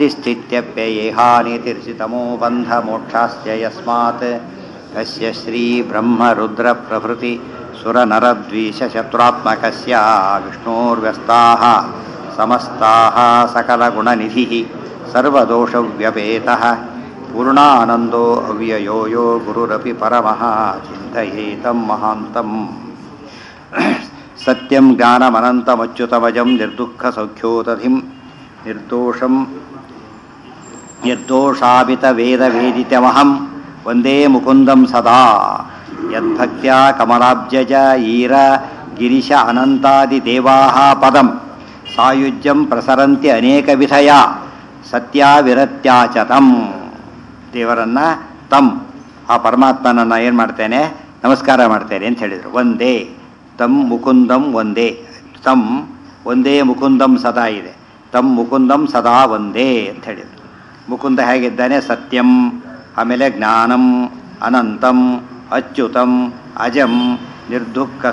ಸ್ಥಿತ್ಯಪ್ಯಯೇಹಾನಿತಿರ್ಷಿತಮೋ ಬಂಧಮೋಕ್ಷಾಸ್ಯ ಯಸ್ಮಾತ್ ಕಸ್ಯ ಶ್ರೀ ಬ್ರಹ್ಮ ರುದ್ರ ಪ್ರಭೃತಿ ಸುರನರದ್ವೀಷಶತ್ರುತ್ಮಕಸ್ಯ ವಿಷ್ಣೋರ್ವ್ಯಸ್ತಾಃ ಸಮಸ್ತಾಃ ಸಕಲಗುಣನಿಧಿಃ ಸರ್ವದೋಷವ್ಯಪೇತಃ ಪೂರ್ಣಾನಂದೋ ಅವ್ಯಯೋ ಯೋ ಗುರುರಪಿ ಪರಮಃ ಚಿಂತಯೇತಂ ಮಹಾಂತಂ ಸತ್ಯಂ ಜ್ಞಾನಮನಂತಮಚ್ಯುತಮಜಂ ನಿರ್ದುಃಖಸೌಖ್ಯೋದಧಿಂ ನಿರ್ದೋಷಂ ನಿರ್ದೋಷಾಭಿತವೇದವೇದಿತಮಹಂ ವಂದೇ ಮುಕುಂದಂ ಸದಾ ಯದ್ಭಕ್ತ್ಯಾ ಕಮಲಾಬ್ಜಜ ಈರ ಗಿರಿಶ ಅನಂತಾದಿದೇವಾಃ ಪದಂ ಸಾಯುಜ್ಯಂ ಪ್ರಸರಂತಿ ಅನೇಕವಿಧಯ ಸತ್ಯಾವಿರತ್ಯಾಚತಂ. ದೇವರನ್ನು ತಂ ಆ ಪರಮಾತ್ಮನನ್ನು ಏನು ಮಾಡ್ತೇನೆ, ನಮಸ್ಕಾರ ಮಾಡ್ತೇನೆ ಅಂತ ಹೇಳಿದರು. ಒಂದೇ ತಂ ಮುಕುಂದಂ ಒಂದೇ, ತಂ ಒಂದೇ ಮುಕುಂದಂ ಸದಾ ಇದೆ, ತಂ ಮುಕುಂದಂ ಸದಾ ಒಂದೇ ಅಂತ ಹೇಳಿದರು. ಮುಕುಂದ ಹೇಗಿದ್ದಾನೆ? ಸತ್ಯಂ, ಆಮೇಲೆ ಜ್ಞಾನಂ, ಅನಂತಂ, ಅಚ್ಯುತಂ, ಅಜಂ, ನಿರ್ದುಃಖ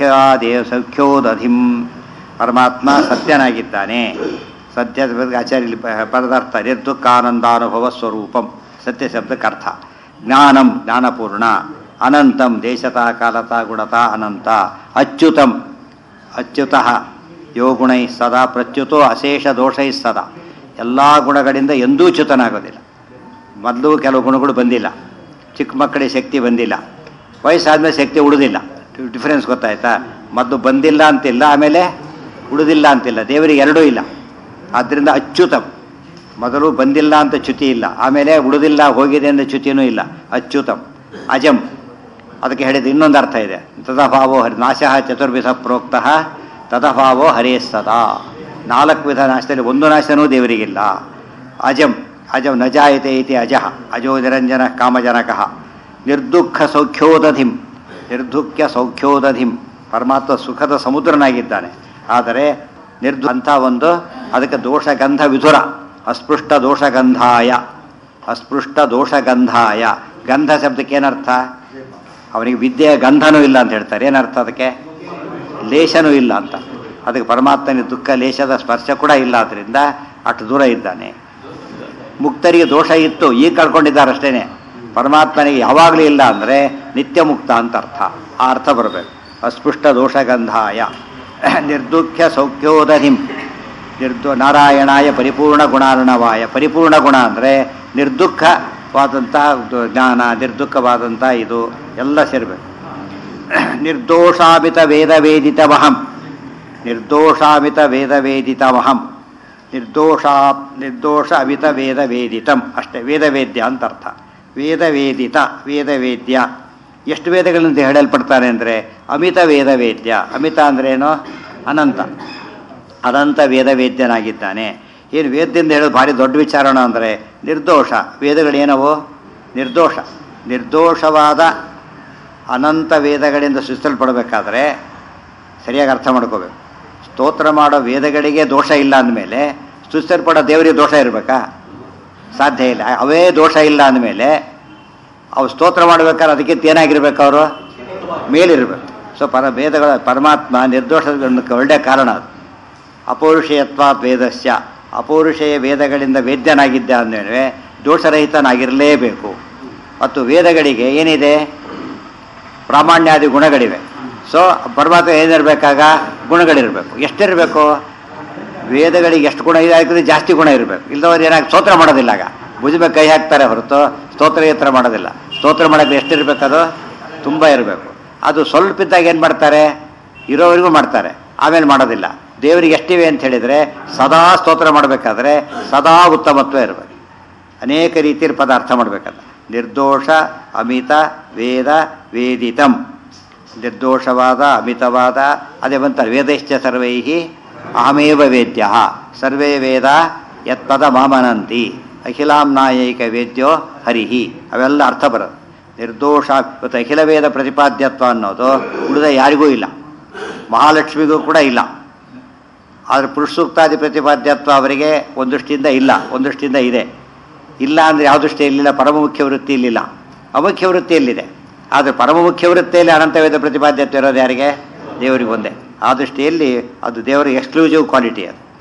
ಸೌಖ್ಯೋದಧಿಂ. ಪರಮಾತ್ಮ ಸತ್ಯನಾಗಿದ್ದಾನೆ. ಸತ್ಯ ಆಚಾರ್ಯ ಪದಾರ್ಥ ನಿರ್ದುಃಖಾನಂದಾನುಭವ ಸ್ವರೂಪಂ, ಸತ್ಯ ಶಬ್ದಕ್ಕೆ ಅರ್ಥ. ಜ್ಞಾನಂ ಜ್ಞಾನಪೂರ್ಣ, ಅನಂತಂ ದೇಶತಃ ಕಾಲತಃ ಗುಣತಃ ಅನಂತ, ಅಚ್ಯುತಂ ಅಚ್ಯುತಃ ಯೋ ಗುಣೈ ಸದಾ ಪ್ರಚ್ಯುತೋ ಅಶೇಷ ದೋಷೈ ಸದಾ, ಎಲ್ಲ ಗುಣಗಳಿಂದ ಎಂದೂ ಚ್ಯುತನಾಗೋದಿಲ್ಲ. ಮೊದಲು ಕೆಲವು ಗುಣಗಳು ಬಂದಿಲ್ಲ, ಚಿಕ್ಕ ಮಕ್ಕಳಿಗೆ ಶಕ್ತಿ ಬಂದಿಲ್ಲ, ವಯಸ್ಸಾದ್ಮೇಲೆ ಶಕ್ತಿ ಉಳಿದಿಲ್ಲ. ಡಿಫರೆನ್ಸ್ ಗೊತ್ತಾಯ್ತಾ? ಮೊದಲು ಬಂದಿಲ್ಲ ಅಂತಿಲ್ಲ, ಆಮೇಲೆ ಉಳಿದಿಲ್ಲ ಅಂತಿಲ್ಲ. ದೇವರಿಗೆ ಎರಡೂ ಇಲ್ಲ. ಆದ್ದರಿಂದ ಅಚ್ಯುತಂ, ಮೊದಲು ಬಂದಿಲ್ಲ ಅಂತ ಚ್ಯುತಿ ಇಲ್ಲ, ಆಮೇಲೆ ಉಳಿದಿಲ್ಲ ಹೋಗಿದೆ ಅಂತ ಚ್ಯುತಿನೂ ಇಲ್ಲ. ಅಚ್ಯುತಂ. ಅಜಂ, ಅದಕ್ಕೆ ಹೇಳಿದ ಇನ್ನೊಂದು ಅರ್ಥ ಇದೆ. ತದಭಾವೋ ಹರಿ ನಾಶಃ ಚತುರ್ವಿಧ ಪ್ರೋಕ್ತಃ ತದಭಾವೋ ಹರೇ ಸದಾ. 4 ವಿಧ ನಾಶದಲ್ಲಿ ಒಂದು ನಾಶನೂ ದೇವರಿಗಿಲ್ಲ. ಅಜಂ, ಅಜಂ ನ ಜಾಯತೆ ಇತಿ ಅಜಃ, ಅಜೋ ನಿರಂಜನ ಕಾಮಜನಕಃ. ನಿರ್ದುಃಖ ಸೌಖ್ಯೋದಧಿಂ, ನಿರ್ದುಃಖ್ಯ ಸೌಖ್ಯೋದಧಿಂ. ಪರಮಾತ್ಮ ಸುಖದ ಸಮುದ್ರನಾಗಿದ್ದಾನೆ. ಆದರೆ ಅಂತ ಒಂದು ಅದಕ್ಕೆ ದೋಷಗಂಧ ವಿಧುರ, ಅಸ್ಪೃಷ್ಟ ದೋಷಗಂಧಾಯ, ಅಸ್ಪೃಷ್ಟ ದೋಷಗಂಧಾಯ. ಗಂಧ ಶಬ್ದಕ್ಕೆ ಏನರ್ಥ? ಅವನಿಗೆ ವಿದ್ಯೆಯ ಗಂಧನೂ ಇಲ್ಲ ಅಂತ ಹೇಳ್ತಾರೆ. ಏನರ್ಥ ಅದಕ್ಕೆ? ಲೇಷನೂ ಇಲ್ಲ ಅಂತ. ಅದಕ್ಕೆ ಪರಮಾತ್ಮನಿಗೆ ದುಃಖ ಲೇಷದ ಸ್ಪರ್ಶ ಕೂಡ ಇಲ್ಲ, ಆದ್ದರಿಂದ ಅಷ್ಟು ದೂರ ಇದ್ದಾನೆ. ಮುಕ್ತರಿಗೆ ದೋಷ ಇತ್ತು, ಈಗ ಕಳ್ಕೊಂಡಿದ್ದಾರೆ ಅಷ್ಟೇ. ಪರಮಾತ್ಮನಿಗೆ ಯಾವಾಗಲೂ ಇಲ್ಲ ಅಂದರೆ ನಿತ್ಯ ಮುಕ್ತ ಅಂತ ಅರ್ಥ. ಆ ಅರ್ಥ ಬರಬೇಕು. ಅಸ್ಪೃಷ್ಟ ದೋಷಗಂಧಾಯ ನಿರ್ದುಃಖ್ಯ ಸೌಖ್ಯೋದಧಿಂ. ನಾರಾಯಣಾಯ ಪರಿಪೂರ್ಣ ಗುಣಾರ್ಣವಾಯ. ಪರಿಪೂರ್ಣ ಗುಣ ಅಂದರೆ ನಿರ್ದುಃಖವಾದಂಥ ಜ್ಞಾನ, ನಿರ್ದುಃಖವಾದಂಥ ಇದು ಎಲ್ಲ ಸೇರಬೇಕು. ನಿರ್ದೋಷಾಮಿತ ವೇದವೇದಿತಮಹಂ, ನಿರ್ದೋಷಾಮಿತ ವೇದವೇದಿತಮಹಂ. ನಿರ್ದೋಷ ಅಮಿತ ವೇದವೇದಿತಂ ಅಷ್ಟೇ. ವೇದವೇದ್ಯ ಅಂತ ಅರ್ಥ. ವೇದವೇದಿತ, ವೇದವೇದ್ಯ. ಎಷ್ಟು ವೇದಗಳಿಂದ ಹೇಳಲ್ಪಡ್ತಾನೆ ಅಂದರೆ ಅಮಿತ ವೇದವೇದ್ಯ. ಅಮಿತ ಅಂದ್ರೇನು? ಅನಂತ. ಅನಂತ ವೇದವೇದ್ಯನಾಗಿದ್ದಾನೆ. ಏನು ವೇದ್ಯದಿಂದ ಹೇಳೋದು ಭಾರಿ ದೊಡ್ಡ ವಿಚಾರಣ ಅಂದರೆ ನಿರ್ದೋಷ. ವೇದಗಳೇನವು? ನಿರ್ದೋಷ. ನಿರ್ದೋಷವಾದ ಅನಂತ ವೇದಗಳಿಂದ ಸೃಷ್ಟಿಸಲ್ಪಡಬೇಕಾದ್ರೆ ಸರಿಯಾಗಿ ಅರ್ಥ ಮಾಡ್ಕೋಬೇಕು. ಸ್ತೋತ್ರ ಮಾಡೋ ವೇದಗಳಿಗೆ ದೋಷ ಇಲ್ಲ ಅಂದಮೇಲೆ ಸೃಷ್ಟಿಸಲ್ಪಡೋ ದೇವರಿಗೆ ದೋಷ ಇರಬೇಕಾ? ಸಾಧ್ಯ ಇಲ್ಲ. ಅವೇ ದೋಷ ಇಲ್ಲ ಅಂದಮೇಲೆ ಅವು ಸ್ತೋತ್ರ ಮಾಡಬೇಕಾದ್ರೆ ಅದಕ್ಕಿಂತ ಏನಾಗಿರ್ಬೇಕು? ಅವರು ಮೇಲಿರಬೇಕು. ಸೊ ವೇದಗಳ ಪರಮಾತ್ಮ ನಿರ್ದೋಷಗಳನ್ನು ಒಳ್ಳೆಯ ಕಾರಣ ಅದು. ಅಪೌರುಷೇಯತ್ವಾತ್ ವೇದಸ್ಯ, ಅಪೌರುಷೇಯ ವೇದಗಳಿಂದ ವೇದ್ಯನಾಗಿದ್ದ ಅಂದಮೇಲೆ ದೋಷರಹಿತನಾಗಿರಲೇಬೇಕು. ಮತ್ತು ವೇದಗಳಿಗೆ ಏನಿದೆ? ಪ್ರಾಮಾಣ್ಯಾದಿ ಗುಣಗಳಿವೆ. ಸೊ ಪರಮಾತ್ಮ ಏನಿರಬೇಕಾಗ ಗುಣಗಳಿರಬೇಕು. ಎಷ್ಟಿರಬೇಕು? ವೇದಗಳಿಗೆ ಎಷ್ಟು ಗುಣ ಇದಾಗ್ತದೆ ಜಾಸ್ತಿ ಗುಣ ಇರಬೇಕು. ಇಲ್ಲದವ್ರು ಏನಾಗಿ ಸ್ತೋತ್ರ ಮಾಡೋದಿಲ್ಲ. ಆಗ ಭುಜಬೇಕು ಕೈ ಹಾಕ್ತಾರೆ ಹೊರತು ಸ್ತೋತ್ರ ಯತ್ರ ಮಾಡೋದಿಲ್ಲ. ಸ್ತೋತ್ರ ಮಾಡೋಕ್ಕೆ ಎಷ್ಟಿರಬೇಕದು? ತುಂಬ ಇರಬೇಕು. ಅದು ಸ್ವಲ್ಪ ಇದ್ದಾಗ ಏನು ಮಾಡ್ತಾರೆ? ಇರೋವರೆಗೂ ಮಾಡ್ತಾರೆ, ಆಮೇಲೆ ಮಾಡೋದಿಲ್ಲ. ದೇವರಿಗೆ ಎಷ್ಟಿವೆ ಅಂತ ಹೇಳಿದರೆ ಸದಾ ಸ್ತೋತ್ರ ಮಾಡಬೇಕಾದ್ರೆ ಸದಾ ಉತ್ತಮತ್ವ ಇರಬೇಕು. ಅನೇಕ ರೀತಿಯ ಪದ ಅರ್ಥ ಮಾಡಬೇಕಲ್ಲ. ನಿರ್ದೋಷ ಅಮಿತ ವೇದ ವೇದಿತಂ. ನಿರ್ದೋಷವಾದ ಅಮಿತವಾದ ಅದೇ ಬಂತಾರೆ. ವೇದಶ್ಚ ಸರ್ವೈಹಿ ಅಹಮೇವ ವೇದ್ಯ ಸರ್ವೇ ವೇದ ಯತ್ಪದ ಮಾಮನಂತಿ ಅಖಿಲಾಂ ನಾಯೈಕ ವೇದ್ಯೋ ಹರಿಹಿ. ಅವೆಲ್ಲ ಅರ್ಥ ಬರೋದು. ನಿರ್ದೋಷ ಇವತ್ತು ಅಖಿಲ ವೇದ ಪ್ರತಿಪಾದ್ಯತ್ವ ಅನ್ನೋದು ಉಳಿದ ಯಾರಿಗೂ ಇಲ್ಲ, ಮಹಾಲಕ್ಷ್ಮಿಗೂ ಕೂಡ ಇಲ್ಲ. ಆದರೆ ಪುರುಷ ಸೂಕ್ತಾದಿ ಪ್ರತಿಪಾದ್ಯತ್ವ ಅವರಿಗೆ ಒಂದು ದೃಷ್ಟಿಯಿಂದ ಇಲ್ಲ, ಒಂದು ದೃಷ್ಟಿಯಿಂದ ಇದೆ. ಇಲ್ಲ ಅಂದರೆ ಯಾವ ದೃಷ್ಟಿಯಲ್ಲಿಲ್ಲ? ಪರಮ ಮುಖ್ಯ ವೃತ್ತಿಯಲ್ಲಿಲ್ಲ, ಅಮುಖ್ಯ ವೃತ್ತಿಯಲ್ಲಿದೆ. ಆದರೆ ಪರಮ ಮುಖ್ಯ ವೃತ್ತಿಯಲ್ಲಿ ಅನಂತ ವೇದ ಪ್ರತಿಪಾದ್ಯತ್ವ ಇರೋದು ಯಾರಿಗೆ? ದೇವರಿಗೆ ಒಂದೇ. ಆ ದೃಷ್ಟಿಯಲ್ಲಿ ಅದು ದೇವರಿಗೆ ಎಕ್ಸ್ಕ್ಲೂಸಿವ್ ಕ್ವಾಲಿಟಿ. ಅದು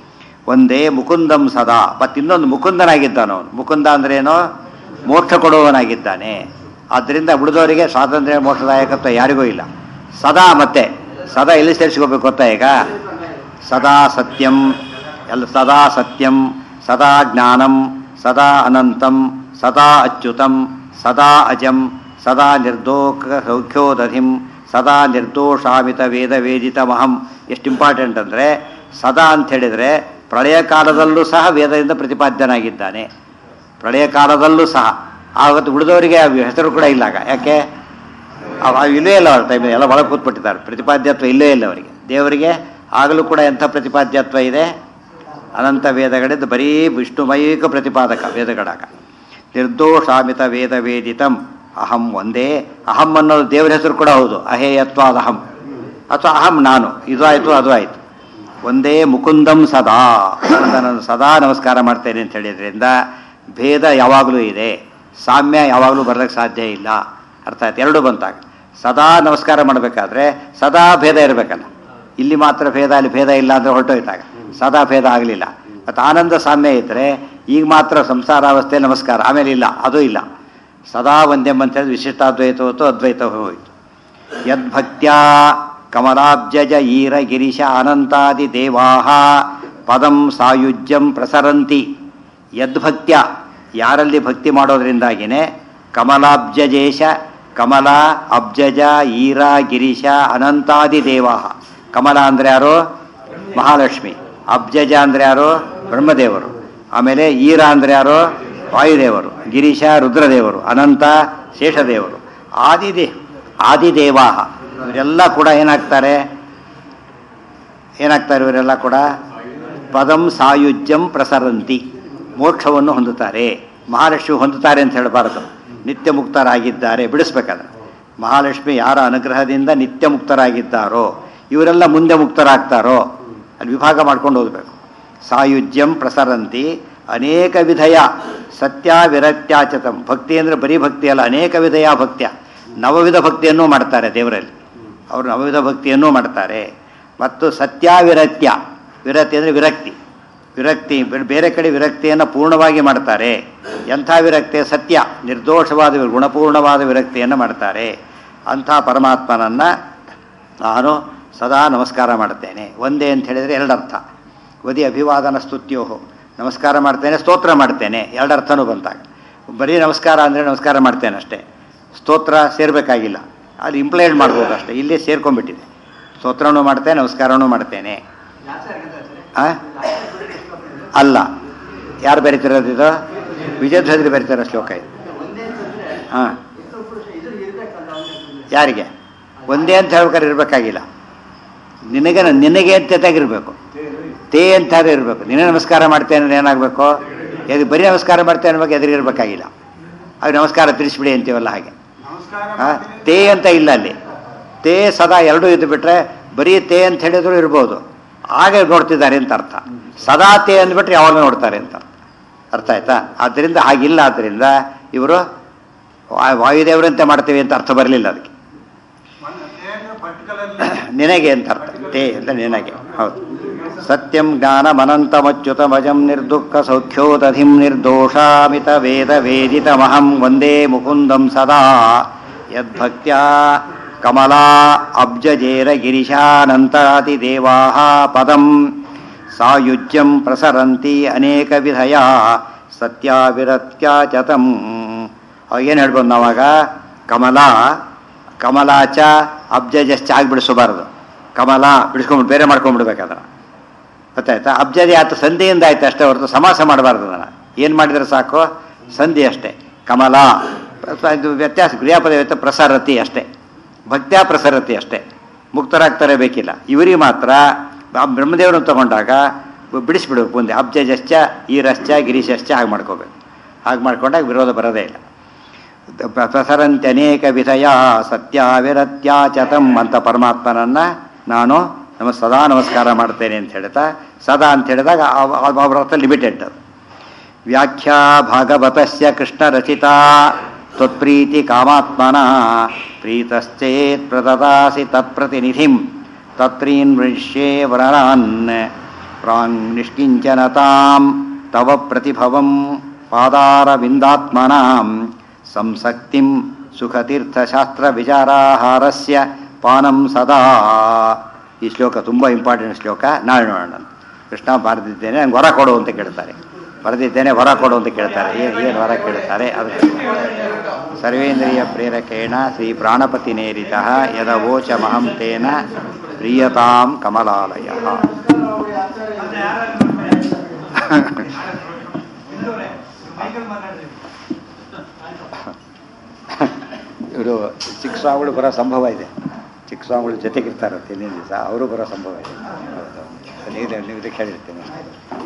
ಒಂದೇ ಮುಕುಂದಂ ಸದಾ. ಮತ್ತಿನ್ನೊಂದು ಮುಕುಂದನಾಗಿದ್ದಾನವನು. ಮುಕುಂದ ಅಂದ್ರೇನೋ ಮೋಕ್ಷ ಕೊಡುವವನಾಗಿದ್ದಾನೆ. ಆದ್ದರಿಂದ ಉಳಿದವರಿಗೆ ಸ್ವಾತಂತ್ರ್ಯ ಮೋಕ್ಷದಾಯಕತ್ವ ಯಾರಿಗೂ ಇಲ್ಲ. ಸದಾ ಮತ್ತೆ ಸದಾ ಎಲ್ಲಿ ಸೇರಿಸ್ಕೋಬೇಕು ಗೊತ್ತಾ ಈಗ? ಸದಾ ಸತ್ಯಂ, ಸದಾ ಸತ್ಯಂ, ಸದಾ ಜ್ಞಾನಂ, ಸದಾ ಅನಂತಂ, ಸದಾ ಅಚ್ಯುತಂ, ಸದಾ ಅಜಂ, ಸದಾ ನಿರ್ದೋಷ ಸೌಖ್ಯೋದಧಿಂ, ಸದಾ ನಿರ್ದೋಷಾಮಿತ ವೇದ ವೇದಿತ ಮಹಂ. ಎಷ್ಟು ಇಂಪಾರ್ಟೆಂಟ್ ಅಂದರೆ ಸದಾ ಅಂತ ಹೇಳಿದರೆ ಪ್ರಳಯ ಕಾಲದಲ್ಲೂ ಸಹ ವೇದದಿಂದ ಪ್ರತಿಪಾದ್ಯನಾಗಿದ್ದಾನೆ. ಪ್ರಳಯ ಕಾಲದಲ್ಲೂ ಸಹ. ಆವತ್ತು ಉಳಿದವರಿಗೆ ಹೆಸರು ಕೂಡ ಇಲ್ಲ ಆಗ. ಯಾಕೆ? ಇಲ್ಲೇ ಇಲ್ಲ ಅವ್ರ ಟೈಮ್ ಎಲ್ಲ ಒಳಗೆ ಕೂತ್ಬಿಟ್ಟಿದ್ದಾರೆ. ಪ್ರತಿಪಾದ್ಯತ್ವ ಇಲ್ಲೇ ಇಲ್ಲ ಅವರಿಗೆ. ದೇವರಿಗೆ ಆಗಲೂ ಕೂಡ ಎಂಥ ಪ್ರತಿಪಾದ್ಯತ್ವ ಇದೆ? ಅನಂತ ವೇದಗಳಿಂದ ಬರೀ ವಿಷ್ಣುಮೈಕ ಪ್ರತಿಪಾದಕ ವೇದಗಳಾಗ. ನಿರ್ದೋಷಾಮಿತ ವೇದ ವೇದಿತಂ ಅಹಂ ಒಂದೇ. ಅಹಂ ಅನ್ನೋದು ದೇವರ ಹೆಸರು ಕೂಡ ಹೌದು. ಅಹೇಯತ್ವಾದ ಅಹಂ ಅಥವಾ ಅಹಂ ನಾನು. ಇದು ಆಯಿತು ಅದು ಆಯಿತು. ಒಂದೇ ಮುಕುಂದಂ ಸದಾ. ನಾನು ಸದಾ ನಮಸ್ಕಾರ ಮಾಡ್ತೇನೆ ಅಂತ ಹೇಳಿದ್ರಿಂದ ಭೇದ ಯಾವಾಗಲೂ ಇದೆ, ಸಾಮ್ಯ ಯಾವಾಗಲೂ ಬರೋದಕ್ಕೆ ಸಾಧ್ಯ ಇಲ್ಲ. ಅರ್ಥ ಆಯ್ತು? ಎರಡೂ ಬಂತಾಗ ಸದಾ ನಮಸ್ಕಾರ ಮಾಡಬೇಕಾದ್ರೆ ಸದಾ ಭೇದ ಇರಬೇಕಲ್ಲ. ಇಲ್ಲಿ ಮಾತ್ರ ಭೇದ, ಅಲ್ಲಿ ಭೇದ ಇಲ್ಲ ಅಂದರೆ ಹೊರಟೋಯ್ತಾಗ ಸದಾ ಭೇದ ಆಗಲಿಲ್ಲ. ಮತ್ತು ಆನಂದ ಸಾಮ್ಯ ಇದ್ದರೆ ಈಗ ಮಾತ್ರ ಸಂಸಾರಾವಸ್ಥೆ ನಮಸ್ಕಾರ, ಆಮೇಲೆ ಇಲ್ಲ, ಅದು ಇಲ್ಲ. ಸದಾ ಒಂದೇ ಅಂತ ಹೇಳಿದ್ರೆ ವಿಶಿಷ್ಟಾದ್ವೈತ ಹೋಯ್ತು, ಅದ್ವೈತ ಹೋಯಿತು. ಯದ್ಭಕ್ತ್ಯಾ ಕಮಲಾಬ್ಜಜ ಈರ ಗಿರೀಶ ಅನಂತಾದಿ ದೇವಾಹ ಪದಂ ಸಾಯುಜ್ಯಂ ಪ್ರಸರಂತಿ. ಯದ್ಭಕ್ತ್ಯ ಯಾರಲ್ಲಿ ಭಕ್ತಿ ಮಾಡೋದ್ರಿಂದಾಗಿನೇ ಕಮಲಾಬ್ಜಜೇಶ, ಕಮಲ, ಅಬ್ಜಜ, ಈರ, ಗಿರೀಶ, ಅನಂತಾದಿ ದೇವಾಹ. ಕಮಲ ಅಂದರೆ ಯಾರು? ಮಹಾಲಕ್ಷ್ಮಿ. ಅಬ್ಜಜ ಅಂದರೆ ಯಾರು? ಬ್ರಹ್ಮದೇವರು. ಆಮೇಲೆ ಈರ ಅಂದರೆ ಯಾರು? ವಾಯುದೇವರು. ಗಿರೀಶ ರುದ್ರದೇವರು. ಅನಂತ ಶೇಷದೇವರು. ಆದಿದೇವಾಹ ಇವರೆಲ್ಲ ಕೂಡ ಏನಾಗ್ತಾರೆ ಇವರೆಲ್ಲ ಕೂಡ ಪದಂ ಸಾಯುಜ್ಯಂ ಪ್ರಸರಂತಿ, ಮೋಕ್ಷವನ್ನು ಹೊಂದುತ್ತಾರೆ. ಮಹಾಲಕ್ಷ್ಮಿ ಹೊಂದುತ್ತಾರೆ ಅಂತ ಹೇಳಬಾರದು. ನಿತ್ಯ ಮುಕ್ತರಾಗಿದ್ದಾರೆ, ಬಿಡಿಸ್ಬೇಕಾದ್ರೆ. ಮಹಾಲಕ್ಷ್ಮಿ ಯಾರ ಅನುಗ್ರಹದಿಂದ ನಿತ್ಯ ಮುಕ್ತರಾಗಿದ್ದಾರೋ ಇವರೆಲ್ಲ ಮುಂದೆ ಮುಕ್ತರಾಗ್ತಾರೋ ಅಲ್ಲಿ ವಿಭಾಗ ಮಾಡ್ಕೊಂಡು ಹೋಗಬೇಕು. ಸಾಯುಜ್ಯಂ ಪ್ರಸರಂತಿ ಅನೇಕ ವಿಧಯ ಸತ್ಯ ವಿರತ್ಯಾಚತಂ. ಭಕ್ತಿ ಅಂದರೆ ಬರೀ ಭಕ್ತಿ ಅಲ್ಲ, ಅನೇಕ ವಿಧಯ ಭಕ್ತಿಯ. ನವವಿಧ ಭಕ್ತಿಯನ್ನೂ ಮಾಡ್ತಾರೆ ದೇವರಲ್ಲಿ. ಅವರು ನವವಿಧ ಭಕ್ತಿಯನ್ನೂ ಮಾಡ್ತಾರೆ. ಮತ್ತು ಸತ್ಯಾವಿರತ್ಯ, ವಿರತಿ ಅಂದರೆ ವಿರಕ್ತಿ ಬೇರೆ ಕಡೆ ವಿರಕ್ತಿಯನ್ನು ಪೂರ್ಣವಾಗಿ ಮಾಡ್ತಾರೆ. ಎಂಥ ವಿರಕ್ತಿ? ಸತ್ಯ, ನಿರ್ದೋಷವಾದ ಗುಣಪೂರ್ಣವಾದ ವಿರಕ್ತಿಯನ್ನು ಮಾಡ್ತಾರೆ. ಅಂಥ ಪರಮಾತ್ಮನನ್ನು ನಾನು ಸದಾ ನಮಸ್ಕಾರ ಮಾಡ್ತೇನೆ. ಒಂದೇ ಅಂತ ಹೇಳಿದರೆ ಎರಡರ್ಥ. ವದಿ ಅಭಿವಾದನ ಸ್ತುತ್ಯೋಹೋ, ನಮಸ್ಕಾರ ಮಾಡ್ತೇನೆ, ಸ್ತೋತ್ರ ಮಾಡ್ತೇನೆ, ಎರಡರ್ಥನೂ ಬಂತಾಗ. ಬರೀ ನಮಸ್ಕಾರ ಅಂದರೆ ನಮಸ್ಕಾರ ಮಾಡ್ತೇನೆ ಅಷ್ಟೇ, ಸ್ತೋತ್ರ ಸೇರಬೇಕಾಗಿಲ್ಲ. ಅಲ್ಲಿ ಇಂಪ್ಲೈಡ್ ಮಾಡ್ಬೋದು ಅಷ್ಟೇ. ಇಲ್ಲಿ ಸೇರ್ಕೊಂಡ್ಬಿಟ್ಟಿದೆ. ಸ್ತೋತ್ರನೂ ಮಾಡ್ತೇನೆ, ನಮಸ್ಕಾರನೂ ಮಾಡ್ತೇನೆ. ಅಲ್ಲ, ಯಾರು ಬರೀತಿರೋದು? ಇದು ವಿಜಯಧ್ವಜರು ಬರೀತಿರೋ ಶ್ಲೋಕ ಇದು. ಹಾಂ, ಯಾರಿಗೆ? ಒಂದೇ ಅಂತ ಹೇಳ್ಬೇಕಾದ್ರೆ ಇರಬೇಕಾಗಿಲ್ಲ. ನಿನಗೆ ಅಂತ ತೆಗಿರ್ಬೇಕು. ತೇ ಅಂತಾದ್ರೆ ಇರಬೇಕು. ನಿನ್ನೆ ನಮಸ್ಕಾರ ಮಾಡ್ತೇನೆ ಅಂದರೆ ಏನಾಗಬೇಕು? ಬರೀ ನಮಸ್ಕಾರ ಮಾಡ್ತೇನೆ ಅನ್ನಬೇಕು, ಎದುರಿರಬೇಕಾಗಿಲ್ಲ. ಅದು ನಮಸ್ಕಾರ ತಿಳಿಸ್ಬಿಡಿ ಅಂತೀವಲ್ಲ ಹಾಗೆ. ತೇ ಅಂತ ಇಲ್ಲ ಅಲ್ಲಿ. ತೇ ಸದಾ ಎರಡೂ ಇದ್ದು ಬಿಟ್ರೆ ಬರೀ ತೇ ಅಂತ ಹೇಳಿದ್ರು ಇರ್ಬೋದು, ಆಗ ನೋಡ್ತಿದ್ದಾರೆ ಅಂತ ಅರ್ಥ. ಸದಾ ತೇ ಅಂದ್ಬಿಟ್ರೆ ಯಾವಾಗ ನೋಡ್ತಾರೆ ಅಂತ ಅರ್ಥ ಆಯ್ತಾ? ಆದ್ದರಿಂದ ಹಾಗಿಲ್ಲ. ಆದ್ದರಿಂದ ಇವರು ವಾಯುದೇವರಂತೆ ಮಾಡ್ತೀವಿ ಅಂತ ಅರ್ಥ ಬರಲಿಲ್ಲ ಅದಕ್ಕೆ. ನಿನಗೆ ಅಂತ ಅರ್ಥ. ತೇ ಅಂತ ನಿನಗೆ. ಹೌದು. ಸತ್ಯಂ ಜ್ಞಾನಮನಂತಮಚ್ಯುತಮಜಂ ನಿರ್ದುಃಖ ಸೌಖ್ಯೋದಧಿಂ ನಿರ್ದೋಷಾಮಿತ ವೇದ ವೇದಿತಮಹಂ ವಂದೇ ಮುಕುಂದಂ ಸದಾ. ಯದ್ಭಕ್ತ್ಯಾ ಕಮಲಾ ಅಬ್ಜಜೇರ ಗಿರಿಶಾನಂತಾದಿ ದೇವಾಃ ಪದಂ ಸಾಯುಜ್ಯಂ ಪ್ರಸರಂತಿ ಅನೇಕ ವಿಧಯ ಸತ್ಯಾವಿರತ್ಯಾಚತಂ. ಏನು ಹೇಳ್ಬೋದು ನಾವಾಗ? ಕಮಲಾಚ ಅಬ್ಜಜಶ್ಚ ಆಗಿಬಿಡಿಸಬಾರ್ದು. ಕಮಲ ಬಿಡಿಸ್ಕೊಂಡ್ಬಿಟ್ಟು ಬೇರೆ ಮಾಡ್ಕೊಂಡ್ಬಿಡ್ಬೇಕಾದ್ರೆ ಗೊತ್ತಾಯ್ತಾ? ಅಬ್ಜಜೆ ಆತ ಸಂಧಿಯಿಂದ ಆಯ್ತು ಅಷ್ಟೇ ಹೊರತು ಸಮಾಸ ಮಾಡಬಾರ್ದು. ನಾನು ಏನು ಮಾಡಿದರೆ ಸಾಕು, ಸಂಧಿ ಅಷ್ಟೇ. ಕಮಲ ಇದು ವ್ಯತ್ಯಾಸ, ಕ್ರಿಯಾಪದ ವ್ಯತ್ಯಾಸ. ಪ್ರಸರತಿ ಅಷ್ಟೇ, ಭಕ್ತ್ಯಾ ಪ್ರಸರತಿ ಅಷ್ಟೇ. ಮುಕ್ತರಾಗ್ತಾರೆ ಬೇಕಿಲ್ಲ. ಇವರಿಗೆ ಮಾತ್ರ ಬ್ರಹ್ಮದೇವರನ್ನು ತಗೊಂಡಾಗ ಬಿಡಿಸ್ಬಿಡ್ಬೇಕು ಮುಂದೆ. ಅಬ್ಜಜಶ್ಚ ಈರಶ್ಚ ಗಿರೀಶಶ್ಚ ಹಾಗೆ ಮಾಡ್ಕೋಬೇಕು. ಹಾಗೆ ಮಾಡ್ಕೊಂಡಾಗ ವಿರೋಧ ಬರೋದೇ ಇಲ್ಲ. ಪ್ರಸರಂತಿ ಅನೇಕ ವಿಧಯ ಸತ್ಯಾವಿರತ್ಯಾಚತಂ ಅಂತ ಪರಮಾತ್ಮನನ್ನು ನಾನು ಸದಾ ನಮಸ್ಕಾರ ಮಾಡ್ತೇನೆ ಅಂತ ಹೇಳ್ತಾ, ಸದಾ ಅಂತ ಹೇಳಿದಾಗ ಅವರ ಅರ್ಥ ಲಿಮಿಟೆಡ್. ವ್ಯಾಖ್ಯಾ ಭಾಗವತಸ್ಯ ಕೃಷ್ಣ ರಚಿತಾ ತ್ವತ್ಪ್ರೀತಿ ಕಾಮಾತ್ಮನ ಪ್ರೀತಶ್ಚೇತ್ ಪ್ರದದಾಸಿ ತತ್ಪ್ರತಿನಿಧಿಂ ತತ್ರೀನ್ ವೃಷ್ಯೇ ವರನಾನ್ ಪ್ರಾಂಗ್ ನಿಷ್ಕಿಂಚನತಾಂ ತವ ಪ್ರತಿಭವಂ ಪಾದಾರವಿಂದಾತ್ಮನಾಂ ಸಂಸಕ್ತಿಂ ಸುಖತೀರ್ಥಶಾಸ್ತ್ರ ವಿಚಾರಾಹಾರಸ್ಯ ಪಾನಂ ಸದಾ. ಈ ಶ್ಲೋಕ ತುಂಬ ಇಂಪಾರ್ಟೆಂಟ್ ಶ್ಲೋಕ. ನಾಳೆ ನೋಡೋಣ. ಕೃಷ್ಣ ಬರೆದಿದ್ದೇನೆ ನಂಗೆ ವರ ಕೊಡು ಅಂತ ಕೇಳ್ತಾರೆ. ಬರೆದಿದ್ದೇನೆ ವರ ಕೊಡು ಅಂತ ಕೇಳ್ತಾರೆ. ಏನು ವರ ಕೇಳ್ತಾರೆ? ಅದು ಸರ್ವೇಂದ್ರಿಯ ಪ್ರೇರಕೇಣ ಶ್ರೀ ಪ್ರಾಣಪತಿ ನೇರಿತ ಯದವೋಚ ಮಹಂ ತೇನ ಪ್ರಿಯತಾಂ ಕಮಲಾಲಯ. ಇವರು ಚಿಕ್ಕ ಸ್ವಾಮಿಗಳು ಬರೋ ಸಂಭವ ಇದೆ. ಚಿಕ್ಕ ಸ್ವಾಮಿಗಳು ಜೊತೆಗಿರ್ತಾರಂತೆ ಇನ್ನೇನು ದಿವಸ ಅವರು ಬರೋ ಸಂಭವ ಇದೆ. ನೀವು ಇದಕ್ಕೆ ಹೇಳಿರ್ತೀನಿ.